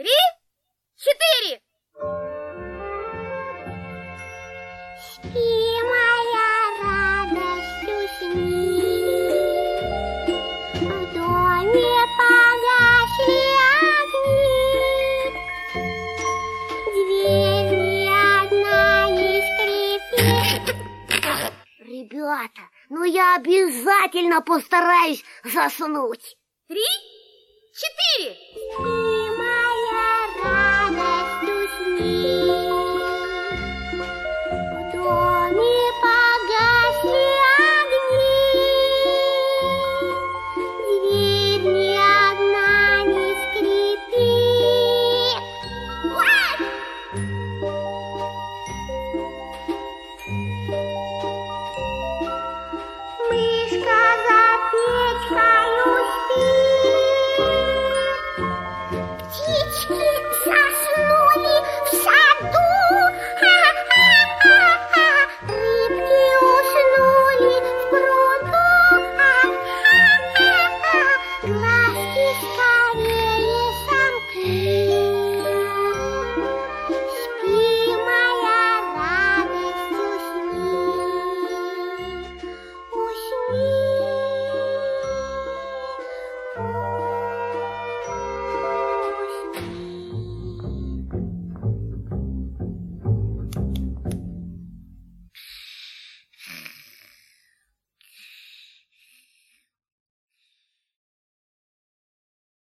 3, 4. Спи, моя радость, усни. В доме погасли огни. Дверь ни одна не скрипит. Ребята, ну я обязательно постараюсь заснуть. 3, 4. Спи,